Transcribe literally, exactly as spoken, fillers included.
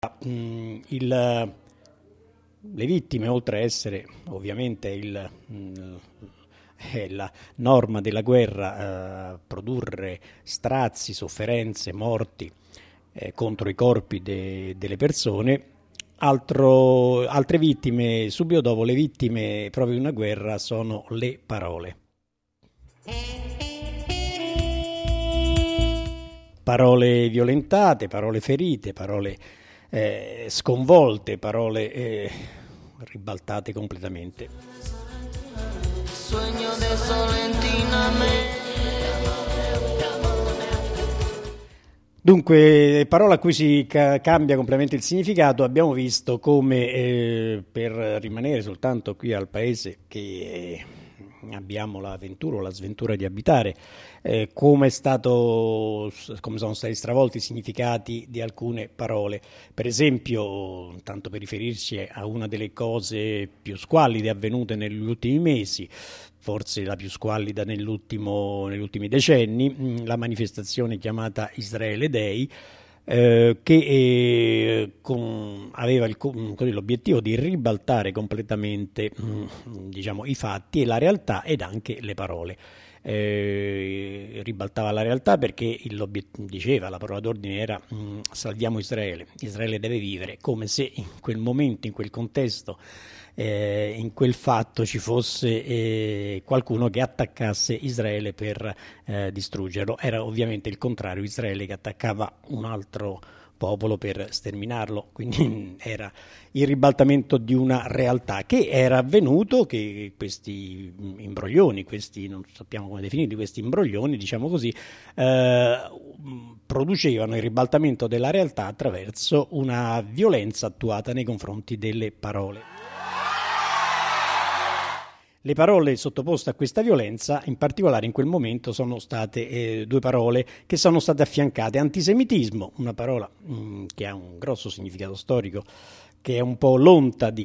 Mm, il, le vittime, oltre a essere ovviamente il, mm, è la norma della guerra, eh, produrre strazi, sofferenze, morti eh, contro i corpi de- delle persone, altro- altre vittime, subito dopo le vittime proprio di una guerra, sono le parole. Parole violentate, parole ferite, parole eh, sconvolte, parole eh, ribaltate completamente. Sueño de Solentiname. Dunque, parola a cui si ca- cambia completamente il significato. Abbiamo visto come, eh, per rimanere soltanto qui al paese che eh, abbiamo l'avventura o la sventura di abitare, eh, come è stato, come sono stati stravolti i significati di alcune parole. Per esempio, tanto per riferirci a una delle cose più squallide avvenute negli ultimi mesi, forse la più squallida nell'ultimo, negli ultimi decenni, la manifestazione chiamata Israele Day, eh, che eh, con, aveva il, così, l'obiettivo di ribaltare completamente mh, diciamo, i fatti e la realtà ed anche le parole. Eh, ribaltava la realtà perché diceva, la parola d'ordine era mh, salviamo Israele, Israele deve vivere, come se in quel momento, in quel contesto, Eh, in quel fatto ci fosse eh, qualcuno che attaccasse Israele per eh, distruggerlo. Era ovviamente il contrario, Israele che attaccava un altro popolo per sterminarlo, quindi era il ribaltamento di una realtà che era avvenuto, che questi imbroglioni, questi non sappiamo come definirli, questi imbroglioni, diciamo così, eh, producevano il ribaltamento della realtà attraverso una violenza attuata nei confronti delle parole. Le parole sottoposte a questa violenza, in particolare in quel momento, sono state eh, due parole che sono state affiancate. Antisemitismo, una parola mh, che ha un grosso significato storico, che è un po' l'onta di